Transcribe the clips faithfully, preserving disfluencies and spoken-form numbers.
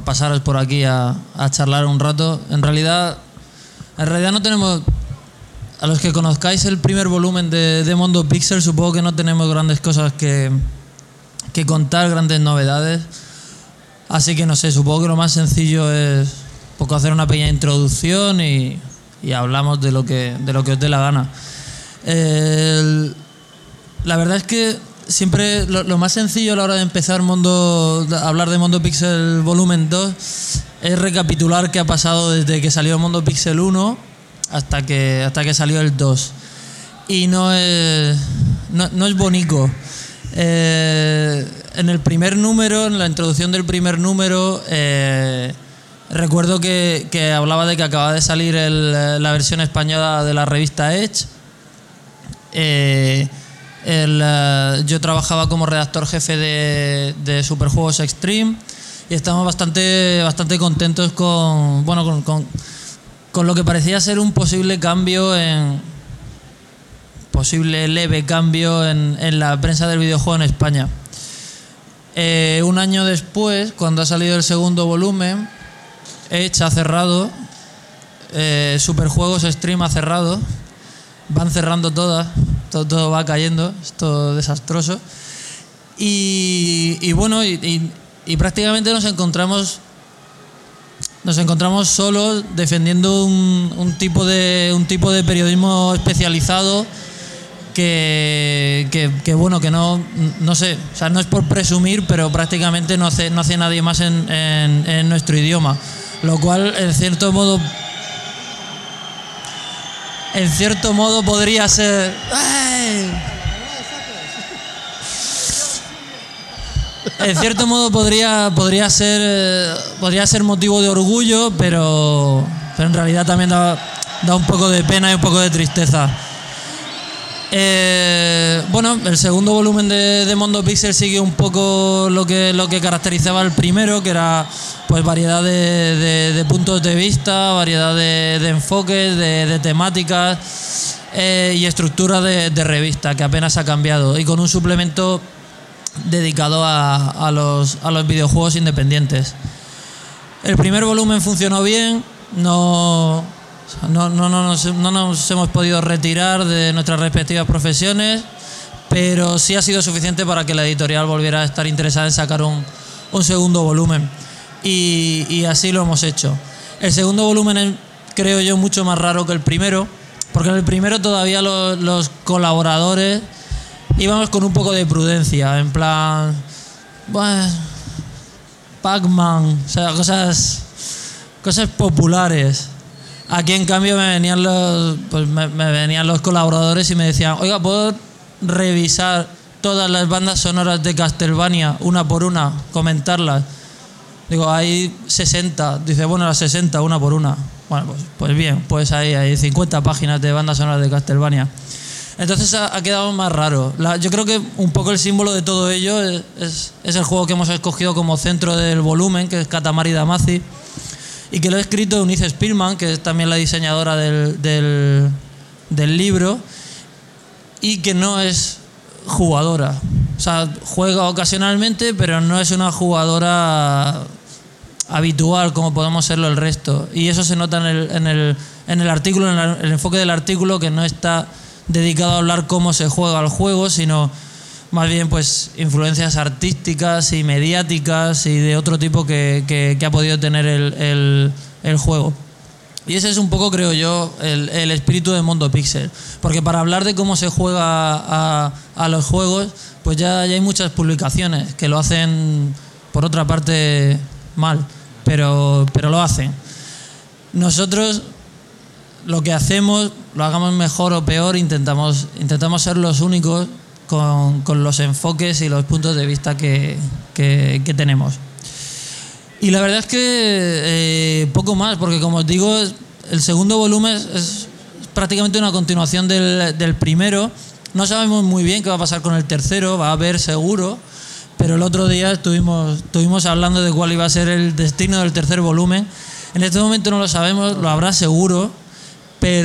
pasaros por aquí a, a charlar un rato. En realidad, en realidad no tenemos... A los que conozcáis el primer volumen de, de Mondo Pixel, supongo que no tenemos grandes cosas que, que contar, grandes novedades. Así que no sé, supongo que lo más sencillo es un poco hacer una pequeña introducción y, y hablamos de lo que, de lo que os dé la gana. El, la verdad es que siempre lo, lo más sencillo a la hora de empezar Mondo, a hablar de Mondo Pixel Volumen dos es recapitular qué ha pasado desde que salió Mondo Pixel uno hasta que, hasta que salió el dos. Y no es, no, no es bonito. Eh, en el primer número, en la introducción del primer número, eh, recuerdo que, que hablaba de que acaba de salir el, la versión española de la revista Edge. Eh, el, uh, yo trabajaba como redactor jefe de, de Superjuegos Extreme y estamos bastante, bastante contentos con, bueno, con, con, con lo que parecía ser un posible cambio en posible leve cambio en, en la prensa del videojuego en España. Eh, un año después, cuando ha salido el segundo volumen, Edge ha cerrado, eh, Superjuegos Extreme ha cerrado, van cerrando todas, todo, todo va cayendo, es todo desastroso. Y, y bueno, y, y, y prácticamente nos encontramos nos encontramos solos defendiendo un, un tipo de un tipo de periodismo especializado que, que, que bueno, que no no sé, o sea, no es por presumir, pero prácticamente no hace no hace nadie más en, en, en nuestro idioma, lo cual en cierto modo en cierto modo podría ser ¡ay! En cierto modo podría podría ser podría ser motivo de orgullo, pero, pero en realidad también da, da un poco de pena y un poco de tristeza. Eh, bueno, el segundo volumen de, de Mondo Pixel sigue un poco lo que lo que caracterizaba el primero, que era pues variedad de, de, de puntos de vista, variedad de, de enfoques, de, de temáticas eh, y estructura de, de revista, que apenas ha cambiado, y con un suplemento dedicado a, a, los, a los videojuegos independientes. El primer volumen funcionó bien, no, no, no, no, nos, no nos hemos podido retirar de nuestras respectivas profesiones, pero sí ha sido suficiente para que la editorial volviera a estar interesada en sacar un, un segundo volumen, y, y así lo hemos hecho. El segundo volumen es, creo yo, mucho más raro que el primero, porque en el primero todavía los, los colaboradores íbamos con un poco de prudencia, en plan, bueno, Pac-Man, o sea, cosas, cosas populares. Aquí en cambio me venían los, pues me, me venían los colaboradores y me decían, oiga, ¿puedo revisar todas las bandas sonoras de Castlevania una por una, comentarlas? Digo, hay sesenta. Dice, bueno, las sesenta, una por una. Bueno, pues, pues bien, pues ahí hay cincuenta páginas de bandas sonoras de Castlevania. Entonces ha, ha quedado más raro. La, yo creo que un poco el símbolo de todo ello es, es, es el juego que hemos escogido como centro del volumen, que es Katamari Damacy, y que lo ha escrito Eunice Spearman, que es también la diseñadora del, del, del libro, y que no es jugadora. O sea, juega ocasionalmente, pero no es una jugadora habitual como podemos serlo el resto. Y eso se nota en el, en el, en el artículo, en el, el enfoque del artículo, que no está dedicado a hablar cómo se juega el juego, sino más bien pues influencias artísticas y mediáticas y de otro tipo que, que, que ha podido tener el, el, el juego. Y ese es un poco, creo yo, el, el espíritu de Mondo Pixel, porque para hablar de cómo se juega a, a los juegos, pues ya, ya hay muchas publicaciones que lo hacen, por otra parte, mal, pero, pero lo hacen. Nosotros lo que hacemos, lo hagamos mejor o peor, intentamos, intentamos ser los únicos con, con los enfoques y los puntos de vista que, que, que tenemos. Y la verdad es que eh, poco más, porque como os digo, el segundo volumen es, es prácticamente una continuación del, del primero. No sabemos muy bien qué va a pasar con el tercero, va a haber seguro, pero el otro día estuvimos, estuvimos hablando de cuál iba a ser el destino del tercer volumen. En este momento no lo sabemos, lo habrá seguro,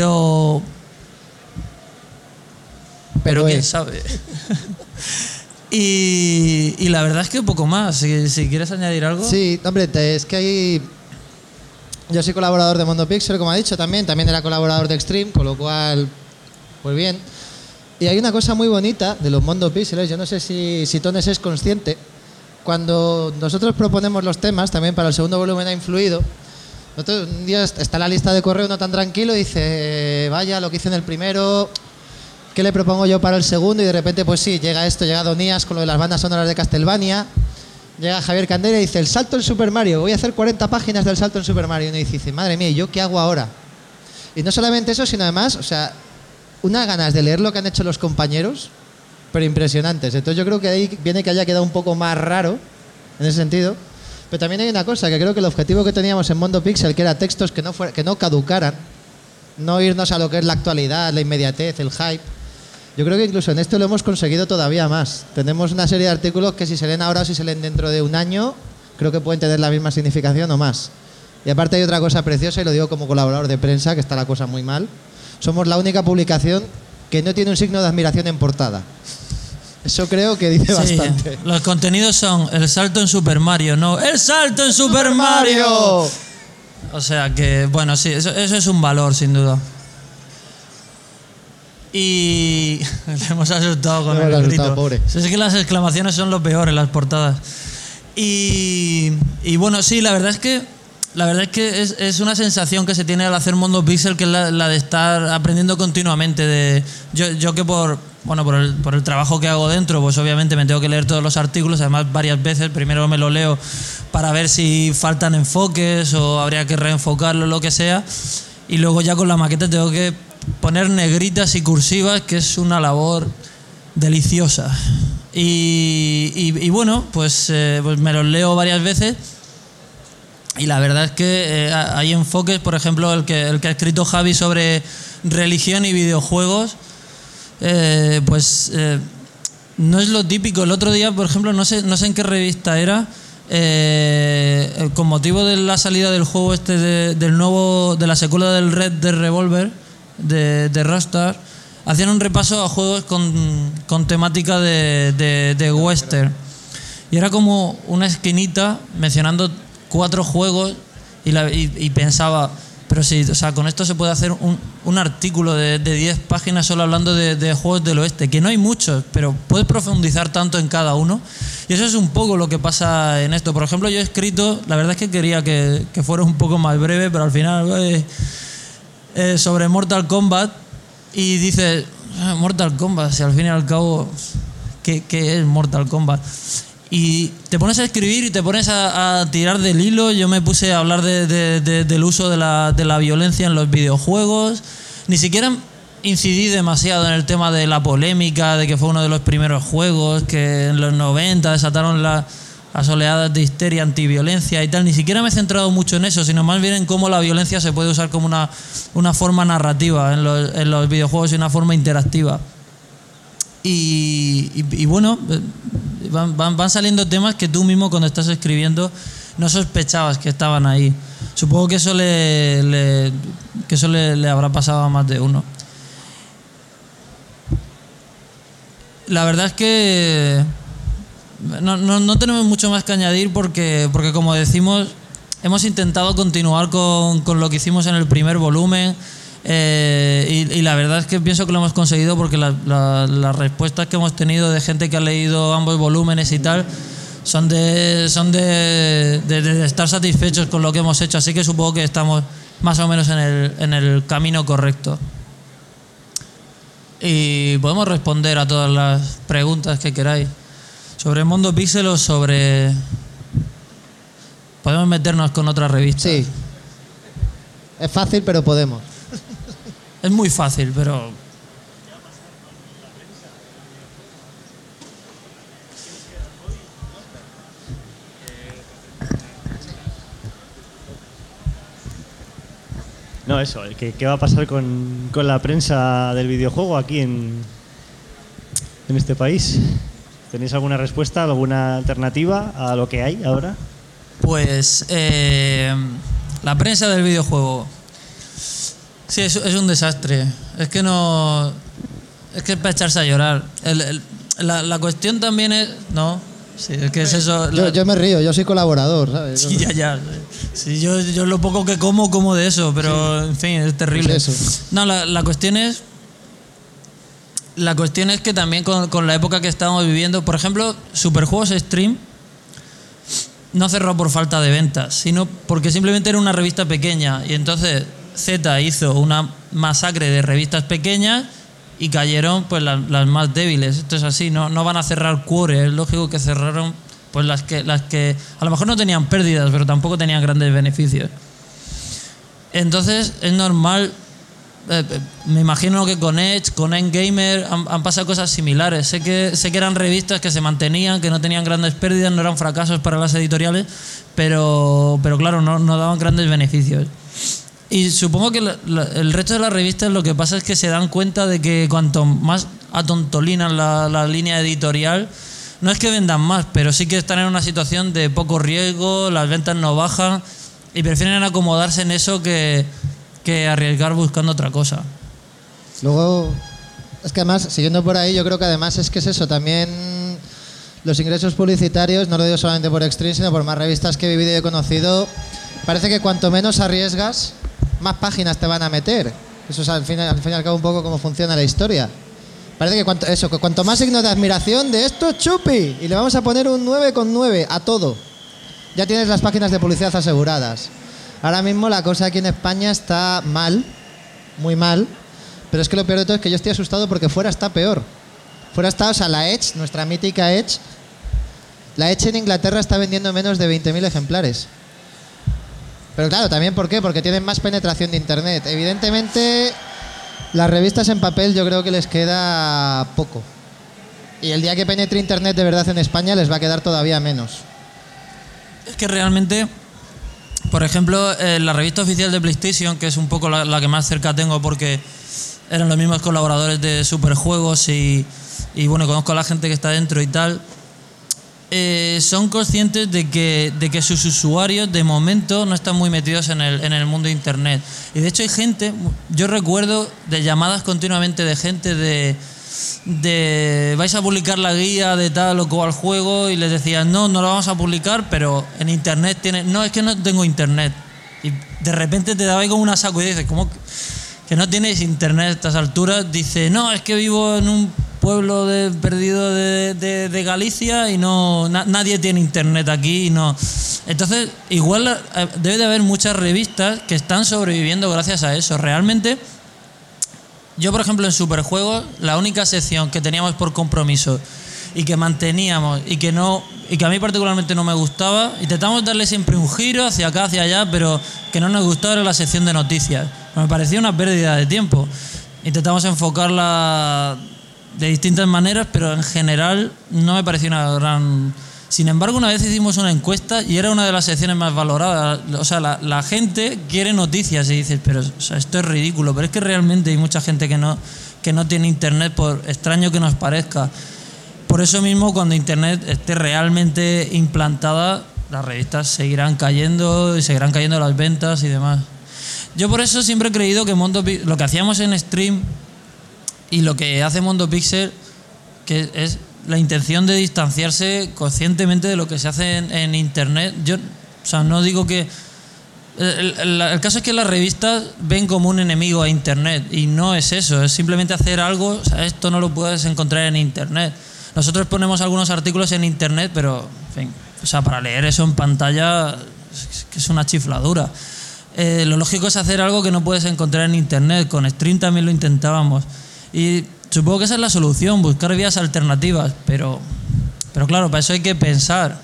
pero... Pero quién sabe. Y, y la verdad es que poco más. Si, si quieres añadir algo. Sí, hombre, te- es que hay... Yo soy colaborador de Mondo Pixel, como ha dicho también. También era colaborador de Extreme, con lo cual, pues bien. Y hay una cosa muy bonita de los Mondo Pixels. Yo no sé si, si Tones es consciente. Cuando nosotros proponemos los temas, también para el segundo volumen ha influido. Nosotros, un día está la lista de correo, no tan tranquilo, y dice, vaya, lo que hice en el primero, ¿qué le propongo yo para el segundo? Y de repente, pues sí, llega esto, llega Donías con lo de las bandas sonoras de Castlevania, llega Javier Candela y dice, el salto en Super Mario, voy a hacer cuarenta páginas del salto en Super Mario. Y uno dice, madre mía, ¿y yo qué hago ahora? Y no solamente eso, sino además, o sea, unas ganas de leer lo que han hecho los compañeros, pero impresionantes. Entonces yo creo que ahí viene que haya quedado un poco más raro, en ese sentido. Pero también hay una cosa, que creo que el objetivo que teníamos en Mondo Pixel, que era textos que no, fuera, que no caducaran, no irnos a lo que es la actualidad, la inmediatez, el hype. Yo creo que incluso en esto lo hemos conseguido todavía más. Tenemos una serie de artículos que si se leen ahora o si se leen dentro de un año, creo que pueden tener la misma significación o más. Y aparte hay otra cosa preciosa, y lo digo como colaborador de prensa, que está la cosa muy mal. Somos la única publicación que no tiene un signo de admiración en portada. Eso creo que dice Sí, bastante. los contenidos son el salto en Super Mario, no, ¡el salto en Super Mario! O sea que, bueno, sí, eso, eso es un valor, sin duda. Y le hemos asustado con Le el hemos grito. asustado, pobre. Es que las exclamaciones son lo peor en las portadas. Y, y bueno, sí, la verdad es que la verdad es que es, es una sensación que se tiene al hacer Mondo Pixel, que es la, la de estar aprendiendo continuamente. De, yo, yo que por bueno por el, por el trabajo que hago dentro, pues obviamente me tengo que leer todos los artículos, además varias veces. Primero me lo leo para ver si faltan enfoques o habría que reenfocarlo, lo que sea. Y luego ya con la maqueta tengo que poner negritas y cursivas, que es una labor deliciosa. Y, y, y bueno, pues, eh, pues me los leo varias veces. Y la verdad es que eh, hay enfoques, por ejemplo, el que, el que ha escrito Javi sobre religión y videojuegos, eh, pues eh, no es lo típico. El otro día, por ejemplo, no sé, no sé en qué revista era, eh, con motivo de la salida del juego este de, del nuevo, de la secuela del Red Dead Revolver de, de Rockstar, hacían un repaso a juegos con, con temática de, de, de western. Y era como una esquinita mencionando cuatro juegos y, la, y, y pensaba, pero sí, o sea, con esto se puede hacer un, un artículo de diez páginas solo hablando de, de juegos del oeste, que no hay muchos, pero puedes profundizar tanto en cada uno. Y eso es un poco lo que pasa en esto. Por ejemplo, yo he escrito, la verdad es que quería que, que fuera un poco más breve, pero al final eh, eh, sobre Mortal Kombat, y dices, ah, Mortal Kombat, si al fin y al cabo, ¿qué, qué es Mortal Kombat? Y te pones a escribir y te pones a, a tirar del hilo. Yo me puse a hablar de, de, de, del uso de la, de la violencia en los videojuegos. Ni siquiera incidí demasiado en el tema de la polémica, de que fue uno de los primeros juegos que en los noventa desataron la, las oleadas de histeria antiviolencia y tal. Ni siquiera me he centrado mucho en eso, sino más bien en cómo la violencia se puede usar como una, una forma narrativa en los, en los videojuegos y una forma interactiva. Y, y, y bueno, van, van, van saliendo temas que tú mismo cuando estás escribiendo no sospechabas que estaban ahí. Supongo que eso le, le, que eso le, le habrá pasado a más de uno. La verdad es que no, no, no tenemos mucho más que añadir porque, porque como decimos, hemos intentado continuar con, con lo que hicimos en el primer volumen. Eh, y, y la verdad es que pienso que lo hemos conseguido porque la, la, las respuestas que hemos tenido de gente que ha leído ambos volúmenes y tal son de son de, de, de estar satisfechos con lo que hemos hecho, así que supongo que estamos más o menos en el, en el camino correcto y podemos responder a todas las preguntas que queráis sobre Mondo Pixel o sobre... Podemos meternos con otra revista. Sí, es fácil pero podemos. Es muy fácil, pero... No, eso, ¿qué, qué va a pasar con, con la prensa del videojuego aquí en, en este país? ¿Tenéis alguna respuesta, alguna alternativa a lo que hay ahora? Pues eh, la prensa del videojuego... Sí, es, es un desastre. Es que no... Es que es para echarse a llorar. El, el, la, la cuestión también es... No, sí, es que es eso... Yo, la- yo me río, yo soy colaborador, ¿sabes? Sí, ya, ya. Sí, yo, yo lo poco que como, como de eso, pero en fin, es terrible. Pues eso. No, la, la cuestión es... La cuestión es que también con, con la época que estamos viviendo, por ejemplo, Superjuegos Stream no cerró por falta de ventas, sino porque simplemente era una revista pequeña y entonces Z hizo una masacre de revistas pequeñas y cayeron pues las, las más débiles. Esto es así, no, no van a cerrar Cuore, es lógico que cerraron pues las que, las que a lo mejor no tenían pérdidas, pero tampoco tenían grandes beneficios. Entonces es normal, eh, me imagino que con Edge, con Endgamer han, han pasado cosas similares. Sé que, sé que eran revistas que se mantenían, que no tenían grandes pérdidas, no eran fracasos para las editoriales, pero, pero claro, no, no daban grandes beneficios. Y supongo que la, la, el resto de las revistas lo que pasa es que se dan cuenta de que cuanto más atontolinan la, la línea editorial, no es que vendan más, pero sí que están en una situación de poco riesgo, las ventas no bajan y prefieren acomodarse en eso que, que arriesgar buscando otra cosa. Luego, es que además, siguiendo por ahí, yo creo que además es que es eso, también los ingresos publicitarios, no lo digo solamente por Extreme, sino por más revistas que he vivido y he conocido, parece que cuanto menos arriesgas, más páginas te van a meter. Eso es al fin, al fin y al cabo un poco cómo funciona la historia. Parece que cuanto, eso, que cuanto más signo de admiración de esto es chupi y le vamos a poner un nueve con nueve a todo. Ya tienes las páginas de publicidad aseguradas. Ahora mismo la cosa aquí en España está mal, muy mal, pero es que lo peor de todo es que yo estoy asustado porque fuera está peor. Fuera está, o sea, la Edge, nuestra mítica Edge, la Edge en Inglaterra está vendiendo menos de veinte mil ejemplares. Pero claro, también ¿por qué? Porque tienen más penetración de internet. Evidentemente, las revistas en papel yo creo que les queda poco. Y el día que penetre internet de verdad en España les va a quedar todavía menos. Es que realmente, por ejemplo, eh, la revista oficial de PlayStation, que es un poco la, la que más cerca tengo porque eran los mismos colaboradores de Superjuegos y, y bueno, conozco a la gente que está dentro y tal, eh, son conscientes de que, de que sus usuarios de momento no están muy metidos en el, en el mundo de internet. Y de hecho hay gente, yo recuerdo de llamadas continuamente de gente de... de vais a publicar la guía de tal o cual juego y les decían no, no la vamos a publicar, pero en internet tiene, no, es que no tengo internet, y de repente te daba ahí como una sacudida y dices, ¿cómo que no tienes internet a estas alturas? Dice, no, es que vivo en un pueblo de, perdido de, de, de Galicia y no na, nadie tiene internet aquí y no. Entonces igual eh, debe de haber muchas revistas que están sobreviviendo gracias a eso. Realmente yo, por ejemplo, en Superjuegos, la única sección que teníamos por compromiso y que manteníamos y que no y que a mí particularmente no me gustaba, intentamos darle siempre un giro hacia acá, hacia allá, pero que no nos gustaba era la sección de noticias. Me parecía una pérdida de tiempo. Intentamos enfocarla de distintas maneras, pero en general no me pareció una gran... Sin embargo, una vez hicimos una encuesta y era una de las secciones más valoradas. O sea, la, la gente quiere noticias y dices, pero o sea, esto es ridículo. Pero es que realmente hay mucha gente que no, que no tiene internet, por extraño que nos parezca. Por eso mismo, cuando internet esté realmente implantada, las revistas seguirán cayendo y seguirán cayendo las ventas y demás. Yo por eso siempre he creído que Mundo, lo que hacíamos en Stream y lo que hace Mundo Pixel, que es la intención de distanciarse conscientemente de lo que se hace en, en internet. Yo, o sea, no digo que... El, el, el caso es que las revistas ven como un enemigo a internet y no es eso, es simplemente hacer algo. O sea, esto no lo puedes encontrar en internet. Nosotros ponemos algunos artículos en internet, pero, en fin, o sea, para leer eso en pantalla es que es una chifladura. Eh, lo lógico es hacer algo que no puedes encontrar en internet. Con Stream también lo intentábamos. Y supongo que esa es la solución, buscar vías alternativas, pero, pero claro, para eso hay que pensar.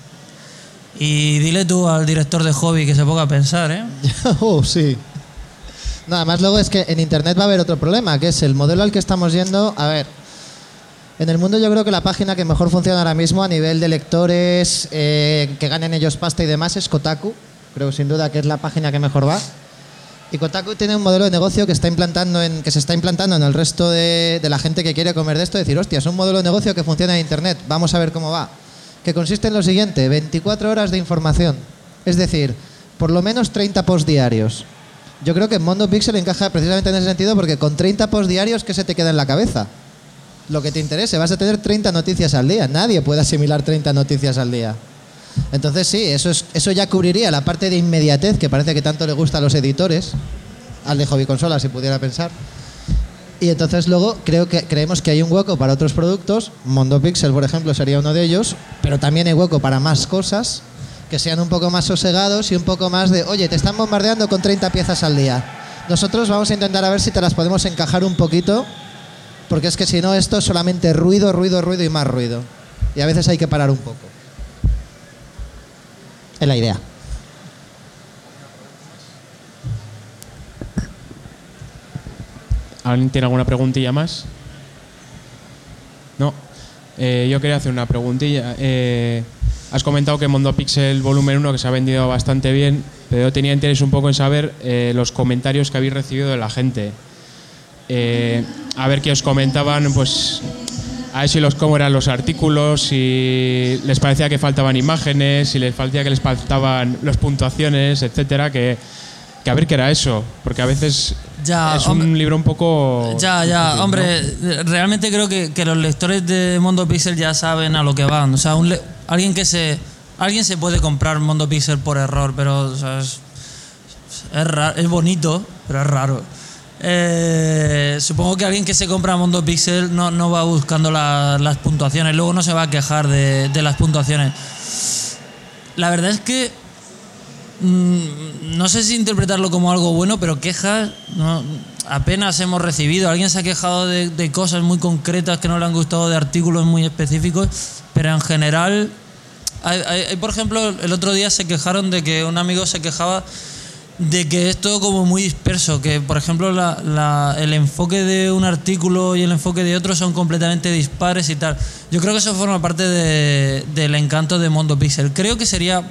Y dile tú al director de Hobby que se ponga a pensar, ¿eh? Oh, sí. Nada más luego es que en internet va a haber otro problema, que es el modelo al que estamos yendo. A ver, en el mundo yo creo que la página que mejor funciona ahora mismo a nivel de lectores, eh, que ganen ellos pasta y demás, es Kotaku. Creo sin duda que es la página que mejor va. Y Kotaku tiene un modelo de negocio que está implantando en, que se está implantando en el resto de, de la gente que quiere comer de esto. Decir, hostia, es un modelo de negocio que funciona en internet, vamos a ver cómo va. Que consiste en lo siguiente, veinticuatro horas de información. Es decir, por lo menos treinta posts diarios. Yo creo que Mundo Pixel encaja precisamente en ese sentido porque con treinta posts diarios, ¿qué se te queda en la cabeza? lo que te interese. Vas a tener treinta noticias al día. Nadie puede asimilar treinta noticias al día. Entonces sí, eso, es, eso ya cubriría la parte de inmediatez que parece que tanto le gusta a los editores, al de Hobby Consola, si pudiera pensar. Y entonces luego creo que creemos que hay un hueco para otros productos. Mondo Pixel, por ejemplo, sería uno de ellos, pero también hay hueco para más cosas que sean un poco más sosegados y un poco más de, oye, te están bombardeando con treinta piezas al día. Nosotros vamos a intentar a ver si te las podemos encajar un poquito, porque es que si no esto es solamente ruido, ruido, ruido y más ruido. Y a veces hay que parar un poco. Es la idea. ¿Alguien tiene alguna preguntilla más? No. Eh, yo quería hacer una preguntilla. Eh, has comentado que Mondo Pixel Volumen uno que se ha vendido bastante bien, pero yo tenía interés un poco en saber eh, los comentarios que habéis recibido de la gente. Eh, a ver qué os comentaban, pues a ver si los cómo eran los artículos, si les parecía que faltaban imágenes, si les parecía que les faltaban las puntuaciones, etcétera, que, que a ver qué era eso, porque a veces ya, es hombre, un libro un poco... Ya, ya, difícil, hombre, ¿no? Realmente creo que, que los lectores de Mondo Pixel ya saben a lo que van. O sea, un le- alguien que se alguien se puede comprar Mondo Pixel por error, pero o sea, es, es, ra- es bonito, pero es raro. Eh, supongo que alguien que se compra Mondo Pixel no, no va buscando la- las puntuaciones, luego no se va a quejar de, de las puntuaciones. La verdad es que mm, no sé si interpretarlo como algo bueno, pero quejas no, apenas hemos recibido. Alguien se ha quejado de, de cosas muy concretas que no le han gustado, de artículos muy específicos, pero en general hay, hay- hay, por ejemplo, el otro día se quejaron de que un amigo se quejaba de que es todo como muy disperso, que por ejemplo la, la, el enfoque de un artículo y el enfoque de otro son completamente dispares y tal. Yo creo que eso forma parte de, del encanto de Mondo Pixel. Creo que sería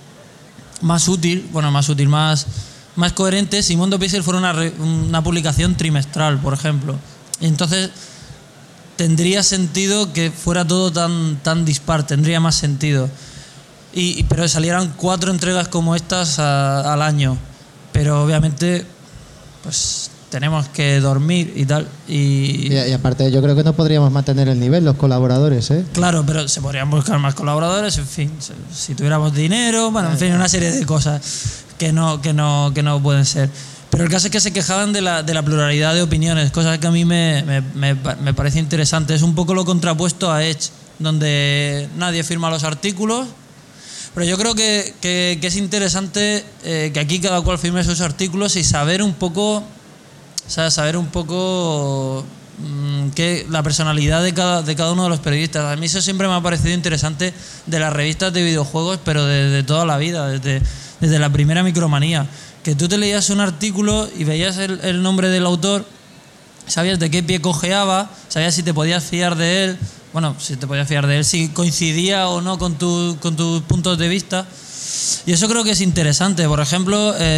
más útil, bueno, más útil, más, más coherente si Mondo Pixel fuera una, re- una publicación trimestral, por ejemplo. Entonces tendría sentido que fuera todo tan, tan dispar, tendría más sentido. Y, y- pero salieran cuatro entregas como estas a- al año. Pero obviamente, pues tenemos que dormir y tal. Y, Y, y aparte, yo creo que no podríamos mantener el nivel los colaboradores, ¿eh? claro, pero se podrían buscar más colaboradores, en fin, se- si tuviéramos dinero, bueno, en fin, una serie de cosas que no, que no, que no pueden ser. Pero el caso es que se quejaban de la, de la pluralidad de opiniones, cosa que a mí me, me, me, me parece interesante. Es un poco lo contrapuesto a Edge, donde nadie firma los artículos. Pero yo creo que, que, que es interesante eh, que aquí cada cual firme sus artículos y saber un poco, o sea, saber un poco mmm, que la personalidad de cada, de cada uno de los periodistas. A mí eso siempre me ha parecido interesante de las revistas de videojuegos, pero de, de toda la vida, desde, desde la primera Micromanía. Que tú te leías un artículo y veías el, el nombre del autor, sabías de qué pie cojeaba, sabías si te podías fiar de él. Bueno, si te podías fiar de él, si coincidía o no con, tu, con tus puntos de vista. Y eso creo que es interesante. Por ejemplo, eh,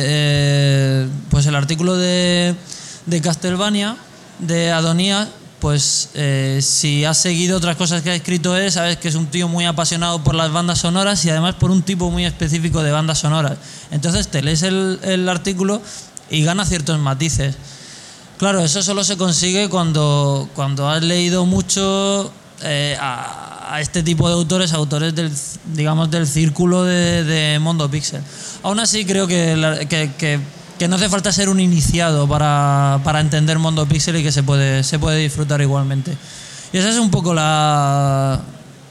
eh, pues el artículo de, de Castlevania, de Adonías, pues eh, si has seguido otras cosas que ha escrito él, sabes que es un tío muy apasionado por las bandas sonoras y además por un tipo muy específico de bandas sonoras. Entonces te lees el, el artículo y gana ciertos matices. Claro, eso solo se consigue cuando, cuando has leído mucho eh, a, a este tipo de autores, autores del, digamos, del círculo de, de Mondo Pixel. Aún así creo que, la, que, que, que no hace falta ser un iniciado para, para entender Mondo Pixel y que se puede, se puede disfrutar igualmente. Y esa es un poco la,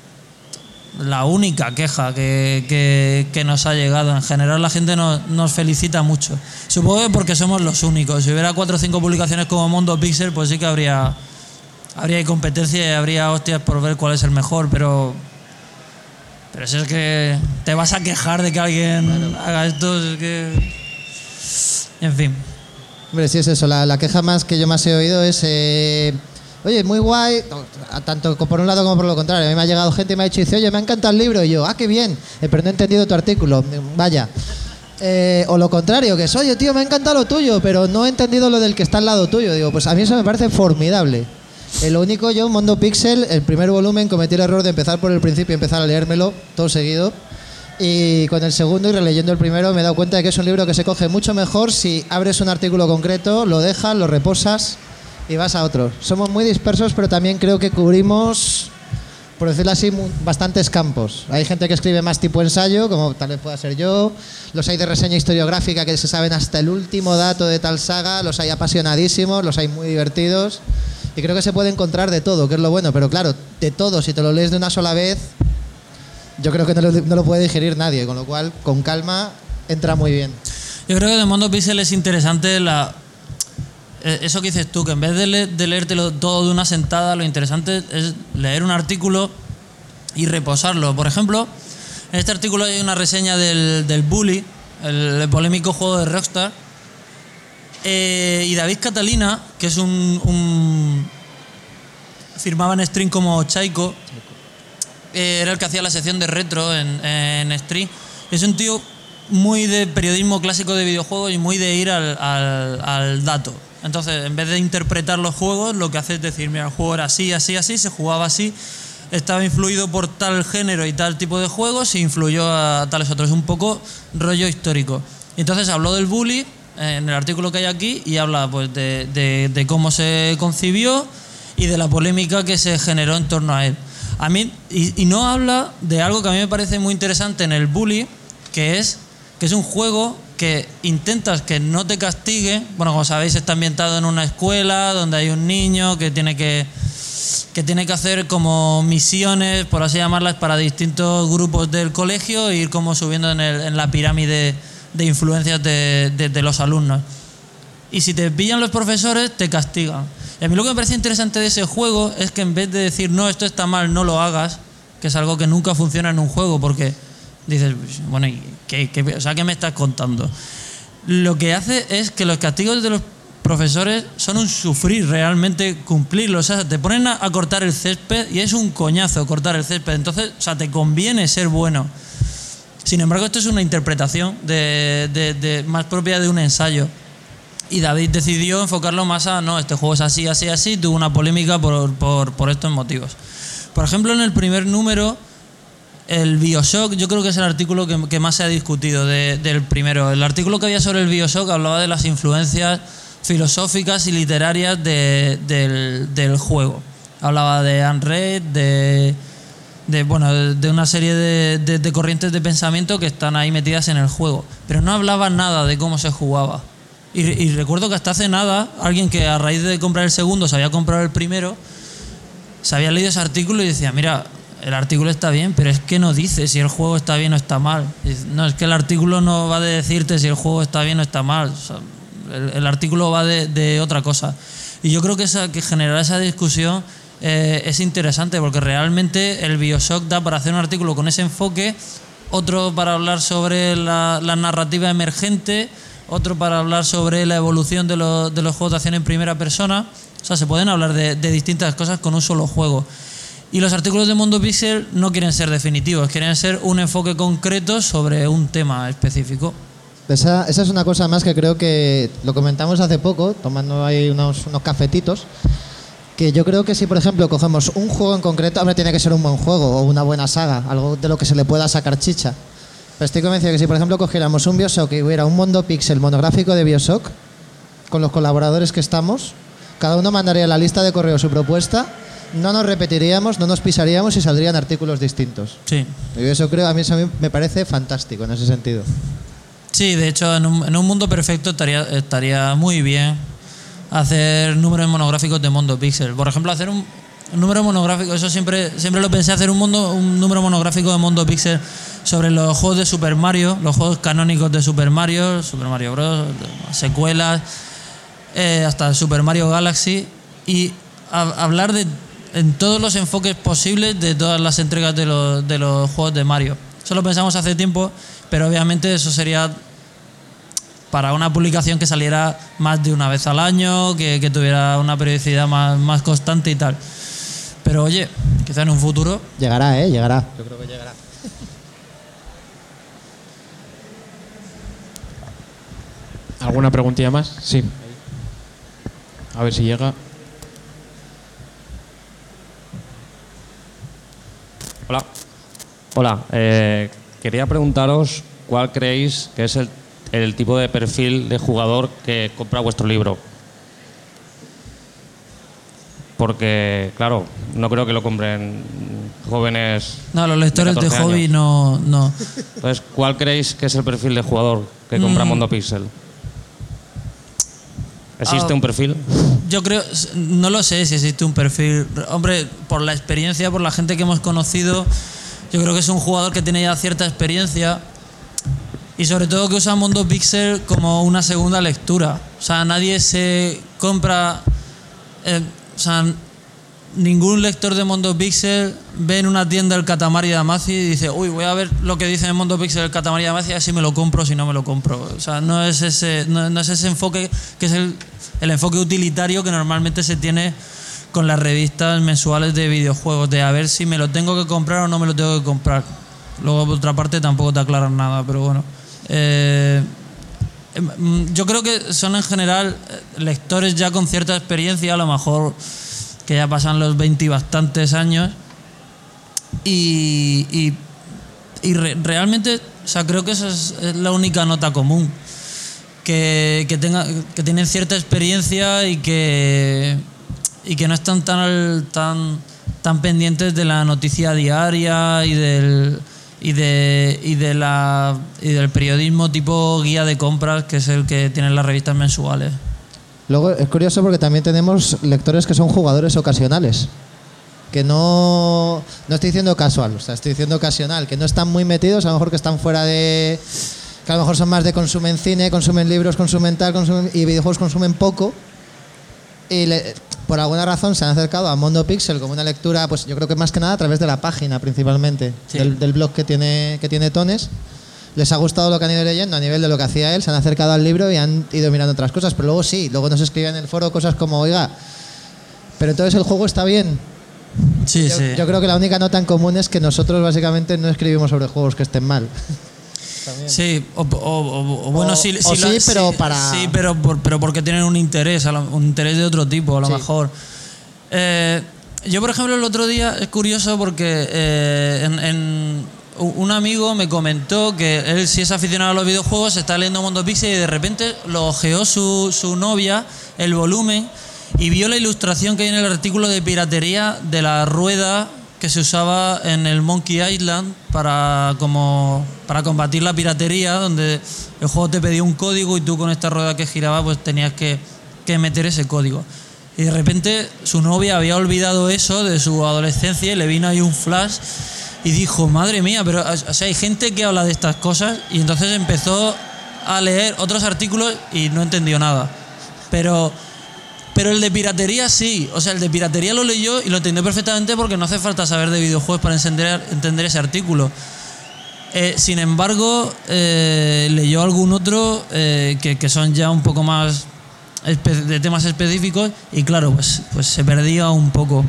la única queja que, que, que nos ha llegado. En general la gente nos, nos felicita mucho. Supongo que porque somos los únicos. Si hubiera cuatro o cinco publicaciones como Mondo Pixel, pues sí que habría, habría competencia y habría hostias por ver cuál es el mejor, pero... Pero si es que te vas a quejar de que alguien bueno. haga esto, es que... En fin. Hombre, sí es eso. La, la queja más que yo más he oído es... Eh, oye, muy guay, tanto por un lado como por lo contrario. A mí me ha llegado gente y me ha dicho, dice, oye, me ha encantado el libro. Y yo, ah, qué bien, eh, pero no he entendido tu artículo. Vaya. Eh, o lo contrario, que es, oye, tío, me ha encantado lo tuyo, pero no he entendido lo del que está al lado tuyo. Digo, pues a mí eso me parece formidable. Eh, lo único, yo, Mondo Pixel, el primer volumen, cometí el error de empezar por el principio y empezar a leérmelo todo seguido. Y con el segundo y releyendo el primero me he dado cuenta de que es un libro que se coge mucho mejor si abres un artículo concreto, lo dejas, lo reposas y vas a otro. Somos muy dispersos, pero también creo que cubrimos, por decirlo así, mu- bastantes campos. Hay gente que escribe más tipo ensayo, como tal vez pueda ser yo. Los hay de reseña historiográfica que se saben hasta el último dato de tal saga. Los hay apasionadísimos, los hay muy divertidos. Y creo que se puede encontrar de todo, que es lo bueno. Pero claro, de todo, si te lo lees de una sola vez, yo creo que no lo, no lo puede digerir nadie. Con lo cual, con calma, entra muy bien. Yo creo que de Mundo Pixel es interesante la eh, eso que dices tú, que en vez de, le, de leértelo todo de una sentada, lo interesante es leer un artículo y reposarlo. Por ejemplo, en este artículo hay una reseña del, del Bully, el, el polémico juego de Rockstar, eh, y David Catalina, que es un, un firmaba en stream como Chaiko, eh, era el que hacía la sección de retro en, en stream. Es un tío muy de periodismo clásico de videojuegos y muy de ir al, al, al dato. Entonces, en vez de interpretar los juegos, lo que hace es decir, mira, el juego era así, así, así, se jugaba así, estaba influido por tal género y tal tipo de juegos y influyó a tales otros. Es un poco rollo histórico. Entonces habló del Bully en el artículo que hay aquí y habla pues de, de, de cómo se concibió y de la polémica que se generó en torno a él. A mí, y, y no habla de algo que a mí me parece muy interesante en el Bully, que es que es un juego que intentas que no te castigue. Bueno, como sabéis, está ambientado en una escuela donde hay un niño que tiene que, que tiene que hacer como misiones, por así llamarlas, para distintos grupos del colegio e ir como subiendo en, el, en la pirámide de influencias de, de, de los alumnos. Y si te pillan los profesores, te castigan. Y a mí lo que me parece interesante de ese juego es que en vez de decir, no, esto está mal, no lo hagas, que es algo que nunca funciona en un juego, porque dices, bueno, ¿qué, qué, o sea, ¿qué me estás contando? Lo que hace es que los castigos de los profesores son un sufrir realmente cumplirlo. O sea, te ponen a, a cortar el césped y es un coñazo cortar el césped. Entonces, o sea, te conviene ser bueno. Sin embargo, esto es una interpretación de, de, de, más propia de un ensayo. Y David decidió enfocarlo más a, no, este juego es así, así, así. Tuvo una polémica por, por, por estos motivos. Por ejemplo, en el primer número, el Bioshock, yo creo que es el artículo que, que más se ha discutido de, del primero. El artículo que había sobre el Bioshock hablaba de las influencias filosóficas y literarias de, del, del juego. Hablaba de Ayn Rand, de, de, bueno, de, de una serie de, de, de corrientes de pensamiento que están ahí metidas en el juego. Pero no hablaba nada de cómo se jugaba. Y, y recuerdo que hasta hace nada, alguien que a raíz de comprar el segundo se había comprado el primero, se había leído ese artículo y decía, mira, el artículo está bien, pero es que no dice si el juego está bien o está mal. No, es que el artículo no va a decirte si el juego está bien o está mal. O sea, el, el artículo va de, de otra cosa. Y yo creo que, esa, que generar esa discusión eh, es interesante, porque realmente el Bioshock da para hacer un artículo con ese enfoque, otro para hablar sobre la, la narrativa emergente, otro para hablar sobre la evolución de, lo, de los juegos de acción en primera persona. O sea, se pueden hablar de, de distintas cosas con un solo juego. Y los artículos de Mundo Pixel no quieren ser definitivos, quieren ser un enfoque concreto sobre un tema específico. Esa, esa es una cosa más que creo que lo comentamos hace poco, tomando ahí unos, unos cafetitos, que yo creo que si, por ejemplo, cogemos un juego en concreto, hombre, tiene que ser un buen juego o una buena saga, algo de lo que se le pueda sacar chicha. Pero estoy convencido que si, por ejemplo, cogiéramos un Bioshock y hubiera un Mundo Pixel monográfico de Bioshock, con los colaboradores que estamos, cada uno mandaría la lista de correo su propuesta, no nos repetiríamos, no nos pisaríamos y saldrían artículos distintos. Sí. Y eso creo, a mí eso me parece fantástico en ese sentido. Sí, de hecho, en un, en un mundo perfecto estaría, estaría muy bien hacer números monográficos de Mundo Pixel. Por ejemplo, hacer un, un número monográfico, eso siempre, siempre lo pensé, hacer un, mundo, un número monográfico de Mundo Pixel sobre los juegos de Super Mario, los juegos canónicos de Super Mario, Super Mario Bros., secuelas, eh, hasta Super Mario Galaxy, y a, hablar de en todos los enfoques posibles de todas las entregas de los, de los juegos de Mario. Eso lo pensamos hace tiempo, pero obviamente eso sería para una publicación que saliera más de una vez al año, que, que tuviera una periodicidad más, más constante y tal. Pero oye, quizá en un futuro... Llegará, ¿eh? Llegará. Yo creo que llegará. ¿Alguna preguntilla más? Sí. A ver si llega. Hola. Hola. Eh, quería preguntaros cuál creéis que es el, el tipo de perfil de jugador que compra vuestro libro. porque, claro, no creo que lo compren jóvenes. No, los lectores de, de hobby años. no, no. Entonces, ¿cuál creéis que es el perfil de jugador que compra Mm. Mondo Pixel? ¿Existe Ah, un perfil? Yo creo, no lo sé si existe un perfil. Hombre, por la experiencia, por la gente que hemos conocido, yo creo que es un jugador que tiene ya cierta experiencia y sobre todo que usa Mondo Pixel como una segunda lectura. O sea, nadie se compra... Eh, o sea, ningún lector de Mondo Pixel ve en una tienda el Katamari Damacy y dice, uy, voy a ver lo que dice en Mondo Pixel el Katamari Damacy, a ver si me lo compro o si no me lo compro. O sea, no es ese, no, no es ese enfoque que es el, el enfoque utilitario que normalmente se tiene con las revistas mensuales de videojuegos, de a ver si me lo tengo que comprar o no me lo tengo que comprar. Luego, por otra parte, tampoco te aclaran nada, pero bueno. Eh, yo creo que son en general lectores ya con cierta experiencia, a lo mejor que ya pasan los veinte y bastantes años y, y, y re, realmente, o sea, creo que esa es, es la única nota común, que, que, tenga, que tienen cierta experiencia y que, y que no están tan, tan, tan pendientes de la noticia diaria y del... Y, de, y, de la, y del periodismo tipo guía de compras, que es el que tienen las revistas mensuales. Luego es curioso porque también tenemos lectores que son jugadores ocasionales, que no, no estoy diciendo casual, o sea, estoy diciendo ocasional, que no están muy metidos, a lo mejor que están fuera de... que a lo mejor son más de consumen cine, consumen libros, consumen tal, consumen, y videojuegos consumen poco, y le, por alguna razón se han acercado a Mondo Pixel como una lectura, pues yo creo que más que nada a través de la página principalmente, sí. del, del blog que tiene, que tiene Tones. Les ha gustado lo que han ido leyendo a nivel de lo que hacía él, se han acercado al libro y han ido mirando otras cosas, pero luego sí, luego nos escribían en el foro cosas como, oiga, pero entonces el juego está bien. Sí, yo, sí. yo creo que la única nota en común es que nosotros básicamente no escribimos sobre juegos que estén mal. También. Sí, o, o, o, o bueno, O- sí, o sí, lo- sí, pero para- Sí, pero, por- pero porque tienen un interés, a lo- un interés de otro tipo, a lo Sí. mejor. Eh, yo, por ejemplo, el otro día es curioso porque eh, en, en- un amigo me comentó que él, si es aficionado a los videojuegos, está leyendo Mondo Pixel y de repente lo ojeó su, su novia, el volumen, y vio la ilustración que hay en el artículo de piratería de la rueda que se usaba en el Monkey Island para, como, para combatir la piratería, donde el juego te pedía un código y tú con esta rueda que giraba pues tenías que, que meter ese código. Y de repente su novia había olvidado eso de su adolescencia y le vino ahí un flash y dijo, madre mía, pero o sea, hay gente que habla de estas cosas, y entonces empezó a leer otros artículos y no entendió nada. Pero... Pero el de piratería sí, o sea, el de piratería lo leyó y lo entendió perfectamente porque no hace falta saber de videojuegos para entender, entender ese artículo. Eh, sin embargo, eh, leyó algún otro eh, que, que son ya un poco más espe- de temas específicos y claro, pues, pues se perdía un poco.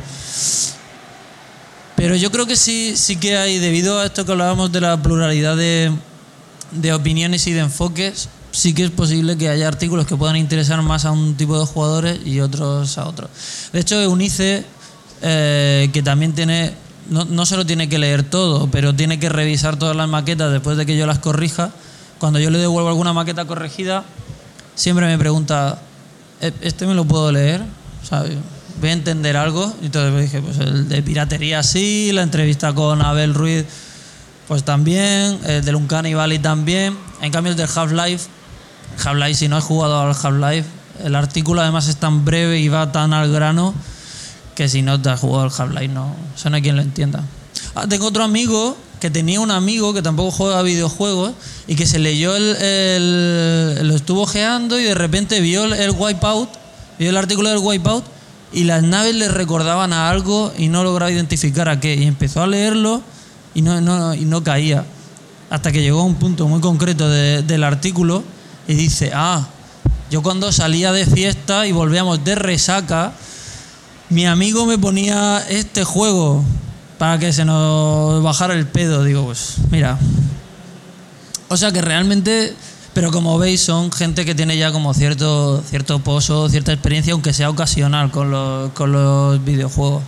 Pero yo creo que sí, sí que hay, debido a esto que hablábamos de la pluralidad de, de opiniones y de enfoques, sí que es posible que haya artículos que puedan interesar más a un tipo de jugadores y otros a otros. De hecho, Eunice, eh, que también tiene, no, no solo tiene que leer todo, pero tiene que revisar todas las maquetas después de que yo las corrija. Cuando yo le devuelvo alguna maqueta corregida, siempre me pregunta, ¿este me lo puedo leer? O sea, ¿voy a entender algo? Y entonces me dije, pues el de piratería sí, la entrevista con Abel Ruiz pues también, el del Uncanny Valley también. En cambio el del Half-Life, Half-Life, si no has jugado al Half-Life, el artículo además es tan breve y va tan al grano que si no te has jugado al Half-Life, no, eso no hay quien lo entienda. Ah, tengo otro amigo que tenía un amigo que tampoco juega a videojuegos y que se leyó el, el lo estuvo ojeando y de repente vio el, el Wipeout, vio el artículo del Wipeout y las naves le recordaban a algo y no lograba identificar a qué, y empezó a leerlo y no, no, y no caía. Hasta que llegó a un punto muy concreto de, del artículo y dice, ah, yo cuando salía de fiesta y volvíamos de resaca, mi amigo me ponía este juego para que se nos bajara el pedo. Digo, pues mira. O sea que realmente, pero como veis, son gente que tiene ya como cierto, cierto pozo, cierta experiencia, aunque sea ocasional con los, con los videojuegos.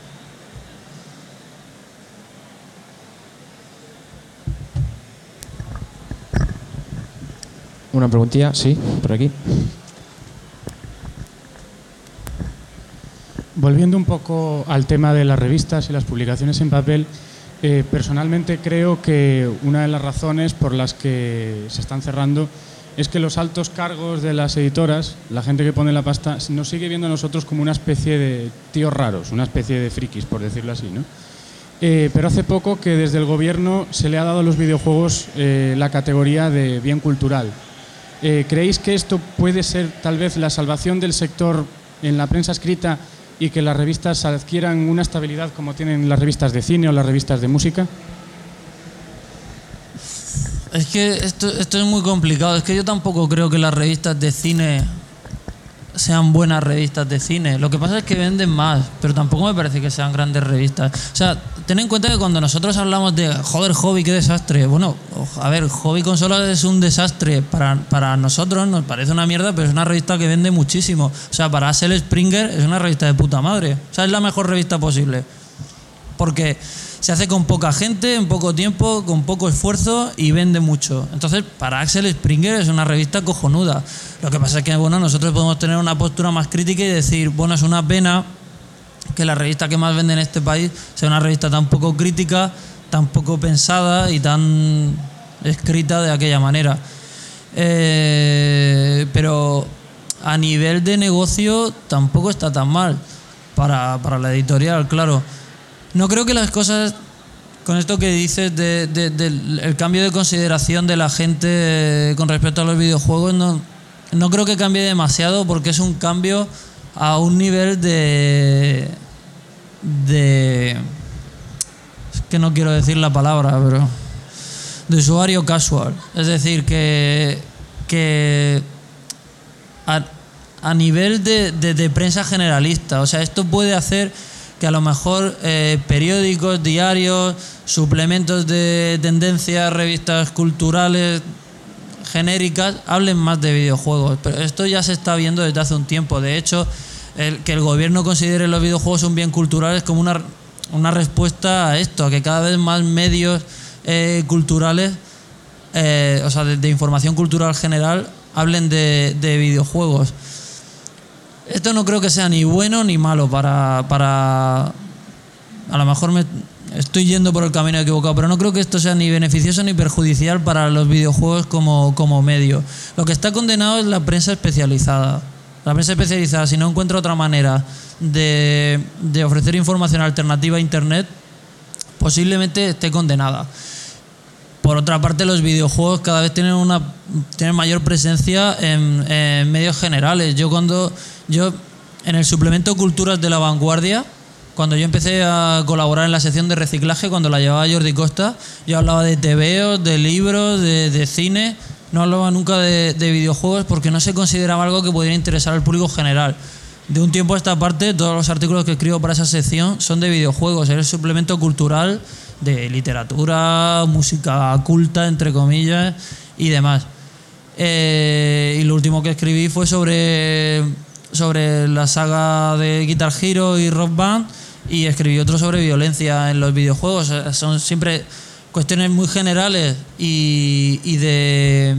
Una preguntilla, sí, por aquí. volviendo un poco al tema de las revistas y las publicaciones en papel, eh, personalmente creo que una de las razones por las que se están cerrando es que los altos cargos de las editoras, la gente que pone la pasta, nos sigue viendo a nosotros como una especie de tíos raros, una especie de frikis, por decirlo así, ¿no? Eh, pero hace poco que desde el gobierno se le ha dado a los videojuegos eh, la categoría de bien cultural. Eh, ¿Creéis que esto puede ser tal vez la salvación del sector en la prensa escrita y que las revistas adquieran una estabilidad como tienen las revistas de cine o las revistas de música? Es que esto, esto es muy complicado. Es que yo tampoco creo que las revistas de cine sean buenas revistas de cine. Lo que pasa es que venden más, pero tampoco me parece que sean grandes revistas. O sea, ten en cuenta que cuando nosotros hablamos de joder, Hobby, qué desastre. Bueno, a ver, Hobby Consolas es un desastre. Para, para nosotros nos parece una mierda, pero es una revista que vende muchísimo. O sea, para Axel Springer es una revista de puta madre. O sea, es la mejor revista posible. Porque se hace con poca gente, en poco tiempo, con poco esfuerzo y vende mucho. Entonces, para Axel Springer es una revista cojonuda. Lo que pasa es que, bueno, nosotros podemos tener una postura más crítica y decir, bueno, es una pena que la revista que más vende en este país sea una revista tan poco crítica, tan poco pensada y tan escrita de aquella manera. Eh, pero a nivel de negocio tampoco está tan mal para, para la editorial, claro. No creo que las cosas, con esto que dices de, de, de, del cambio de consideración de la gente con respecto a los videojuegos, no, no creo que cambie demasiado, porque es un cambio a un nivel de... de es que no quiero decir la palabra, pero... de usuario casual. Es decir, que... que a, a nivel de, de, de prensa generalista. O sea, esto puede hacer que a lo mejor eh, periódicos, diarios, suplementos de tendencias, revistas culturales genéricas hablen más de videojuegos, pero esto ya se está viendo desde hace un tiempo. De hecho, el que el gobierno considere los videojuegos un bien cultural es como una, una respuesta a esto, a que cada vez más medios eh, culturales, eh, o sea, de, de información cultural general, hablen de, de videojuegos. Esto no creo que sea ni bueno ni malo para, para... A lo mejor me estoy yendo por el camino equivocado, pero no creo que esto sea ni beneficioso ni perjudicial para los videojuegos como, como medio. Lo que está condenado es la prensa especializada. La prensa especializada, si no encuentra otra manera de, de ofrecer información alternativa a Internet, posiblemente esté condenada. Por otra parte, los videojuegos cada vez tienen una tienen mayor presencia en, en medios generales. Yo cuando yo en el suplemento Culturas de La Vanguardia, cuando yo empecé a colaborar en la sección de reciclaje, cuando la llevaba Jordi Costa, yo hablaba de tebeos, de libros, de, de cine. No hablaba nunca de, de videojuegos porque no se consideraba algo que pudiera interesar al público general. De un tiempo a esta parte, todos los artículos que escribo para esa sección son de videojuegos. Es el suplemento cultural de literatura, música culta, entre comillas, y demás. Eh, y lo último que escribí fue sobre, sobre la saga de Guitar Hero y Rock Band, y escribí otro sobre violencia en los videojuegos. Son siempre cuestiones muy generales y, y, de,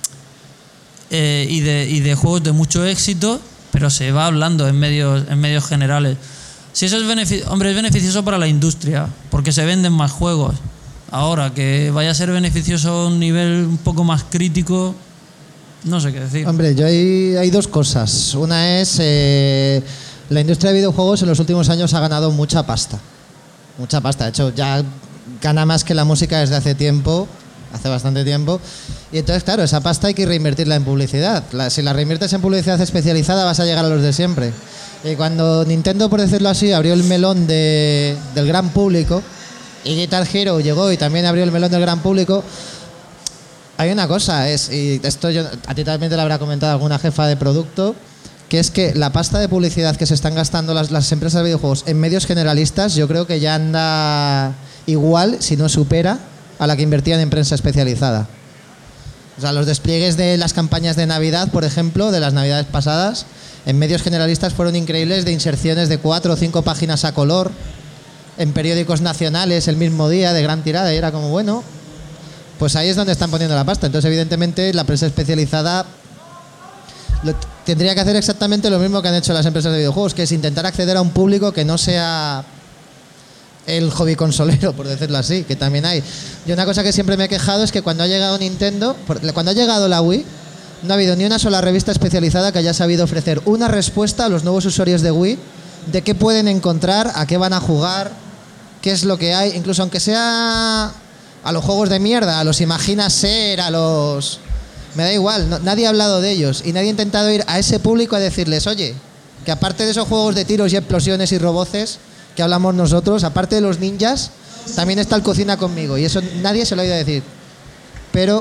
eh, y, de, y de juegos de mucho éxito, pero se va hablando en medios, en medios generales. Si eso es beneficio, hombre, es beneficioso para la industria, porque se venden más juegos. Ahora, que vaya a ser beneficioso a un nivel un poco más crítico, no sé qué decir. Hombre, yo hay, hay dos cosas. Una es, eh, la industria de videojuegos en los últimos años ha ganado mucha pasta. Mucha pasta. De hecho, ya gana más que la música desde hace tiempo, hace bastante tiempo. Y entonces, claro, esa pasta hay que reinvertirla en publicidad. La, si la reinviertes en publicidad especializada, vas a llegar a los de siempre. Y cuando Nintendo, por decirlo así, abrió el melón de, del gran público, y Guitar Hero llegó y también abrió el melón del gran público, hay una cosa, es, y esto yo, a ti también te lo habrá comentado alguna jefa de producto, que es que la pasta de publicidad que se están gastando las, las empresas de videojuegos en medios generalistas, yo creo que ya anda igual, si no supera, a la que invertían en prensa especializada. O sea, los despliegues de las campañas de Navidad, por ejemplo, de las Navidades pasadas, en medios generalistas fueron increíbles, de inserciones de cuatro o cinco páginas a color, en periódicos nacionales el mismo día, de gran tirada, y era como, bueno, pues ahí es donde están poniendo la pasta. Entonces, evidentemente, la prensa especializada... tendría que hacer exactamente lo mismo que han hecho las empresas de videojuegos, que es intentar acceder a un público que no sea el hobby consolero, por decirlo así, que también hay. Y una cosa que siempre me he quejado es que cuando ha llegado Nintendo, cuando ha llegado la Wii, no ha habido ni una sola revista especializada que haya sabido ofrecer una respuesta a los nuevos usuarios de Wii de qué pueden encontrar, a qué van a jugar, qué es lo que hay, incluso aunque sea a los juegos de mierda, a los Imagina Ser, a los... Me da igual, no, nadie ha hablado de ellos y nadie ha intentado ir a ese público a decirles, oye, que aparte de esos juegos de tiros y explosiones y roboces que hablamos nosotros, aparte de los ninjas, también está el Cocina conmigo, y eso nadie se lo ha ido a decir. Pero...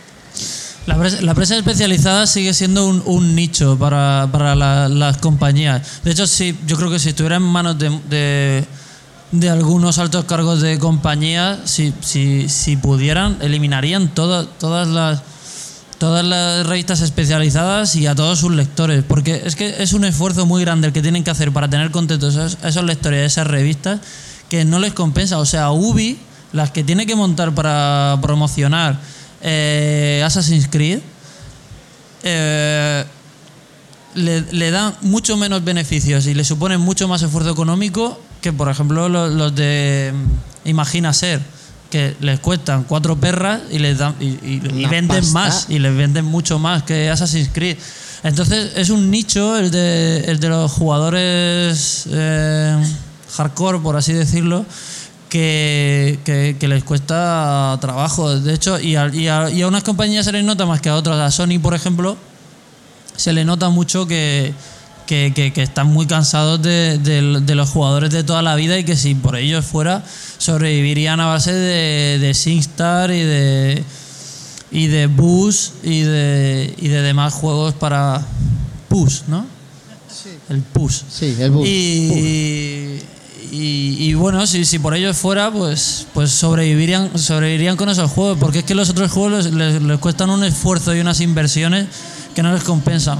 La prensa, la prensa especializada sigue siendo un, un nicho para, para la, las compañías. De hecho, sí, yo creo que si estuviera en manos de, de, de algunos altos cargos de compañía, si, si, si pudieran, eliminarían todas, todas las... todas las revistas especializadas y a todos sus lectores, porque es que es un esfuerzo muy grande el que tienen que hacer para tener contentos a esos, a esos lectores de esas revistas, que no les compensa. O sea, Ubi, las que tiene que montar para promocionar eh, Assassin's Creed, eh, le, le dan mucho menos beneficios y le suponen mucho más esfuerzo económico que, por ejemplo, los, los de Imagina Ser, que les cuestan cuatro perras y les dan y, y, y venden pasta. más y les venden mucho más que Assassin's Creed. Entonces es un nicho el de, el de los jugadores eh, hardcore, por así decirlo, que, que, que les cuesta trabajo. De hecho, y a, y, a, y a unas compañías se les nota más que a otras. A Sony, por ejemplo, se le nota mucho que Que, que, que están muy cansados de, de, de los jugadores de toda la vida y que si por ellos fuera sobrevivirían a base de, de SingStar y de y de Bus y de y de demás juegos para Push, ¿no? Sí. El Push. Sí, el Bus. Y, y, y bueno, si, si por ellos fuera, pues pues sobrevivirían sobrevivirían con esos juegos, porque es que los otros juegos les, les, les cuestan un esfuerzo y unas inversiones que no les compensan.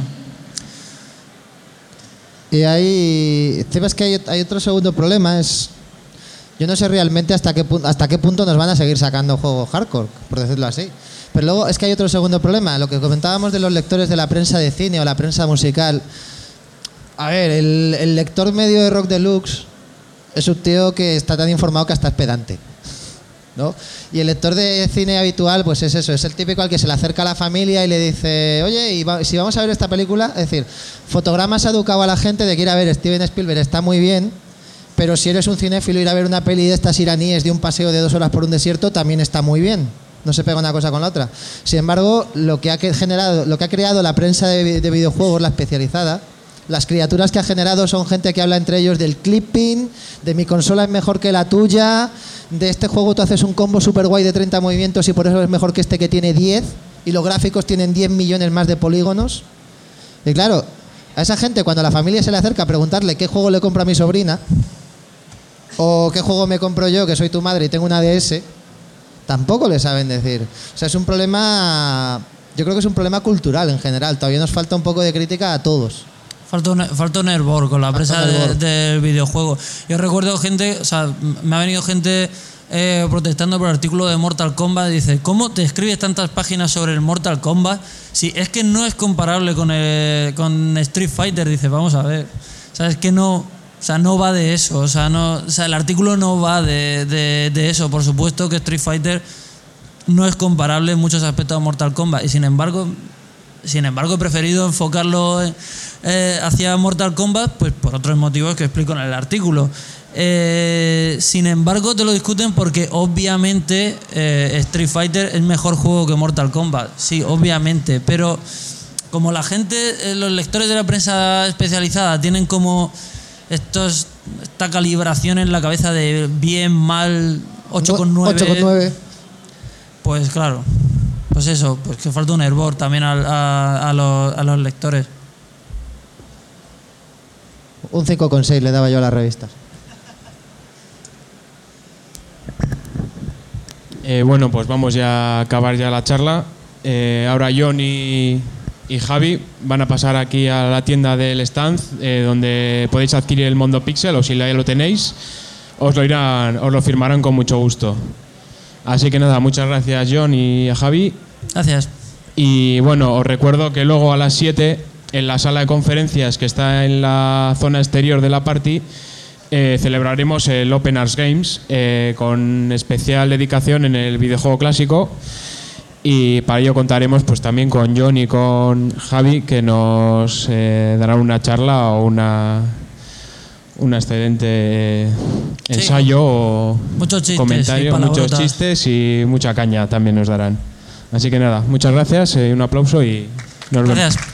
Y hay, es que hay, hay otro segundo problema, es yo no sé realmente hasta qué hasta qué punto nos van a seguir sacando juegos hardcore, por decirlo así. Pero luego es que hay otro segundo problema, lo que comentábamos de los lectores de la prensa de cine o la prensa musical. A ver, el, el lector medio de Rock Deluxe es un tío que está tan informado que hasta es pedante, ¿no? Y el lector de cine habitual, pues es eso, es el típico al que se le acerca a la familia y le dice, oye, y va, si vamos a ver esta película, es decir, Fotogramas ha educado a la gente de que ir a ver Steven Spielberg está muy bien, pero si eres un cinéfilo, ir a ver una peli de estas iraníes de un paseo de dos horas por un desierto también está muy bien. No se pega una cosa con la otra. Sin embargo, lo que ha generado, lo que ha creado la prensa de, de videojuegos, la especializada, las criaturas que ha generado son gente que habla entre ellos del clipping, de mi consola es mejor que la tuya, de este juego tú haces un combo super guay de treinta movimientos y por eso es mejor que este que tiene diez, y los gráficos tienen diez millones más de polígonos. Y claro, a esa gente cuando la familia se le acerca a preguntarle qué juego le compro a mi sobrina, o qué juego me compro yo, que soy tu madre y tengo una D S, tampoco le saben decir. O sea, es un problema, yo creo que es un problema cultural en general, todavía nos falta un poco de crítica a todos. Falta un, falta un hervor con la prensa de, del videojuego. Yo recuerdo gente, o sea, me ha venido gente eh, protestando por el artículo de Mortal Kombat. Dice, ¿cómo te escribes tantas páginas sobre el Mortal Kombat? Si es que no es comparable con, el, con Street Fighter. Dice, vamos a ver. O sea, es que no, o sea, no va de eso. O sea, no, o sea el artículo no va de, de, de eso. Por supuesto que Street Fighter no es comparable en muchos aspectos a Mortal Kombat. Y sin embargo... Sin embargo, he preferido enfocarlo eh, hacia Mortal Kombat, pues por otros motivos que explico en el artículo. Eh, sin embargo, te lo discuten porque obviamente eh, Street Fighter es mejor juego que Mortal Kombat. Sí, obviamente. Pero como la gente, eh, los lectores de la prensa especializada tienen como estos, esta calibración en la cabeza de bien, mal, ocho coma nueve. Pues claro. Pues eso, pues que falta un hervor también a, a, a, los, a los lectores. Un cinco coma seis le daba yo a las revistas. Eh, bueno, pues vamos ya a acabar ya la charla. Eh, ahora John y, y Javi van a pasar aquí a la tienda del stand, eh, donde podéis adquirir el Mondo Pixel, o si ya lo tenéis, os lo irán, os lo firmarán con mucho gusto. Así que nada, muchas gracias John y a Javi. Gracias. Y bueno, os recuerdo que luego a las siete en la sala de conferencias que está en la zona exterior de la party, eh, celebraremos el Open Arts Games eh, con especial dedicación en el videojuego clásico. Y para ello contaremos pues también con John y con Javi, que nos eh, darán una charla o una un excelente ensayo o muchos chistes, comentario, sí, muchos chistes y mucha caña también nos darán. Así que nada, muchas gracias, eh, un aplauso y nos vemos. Gracias.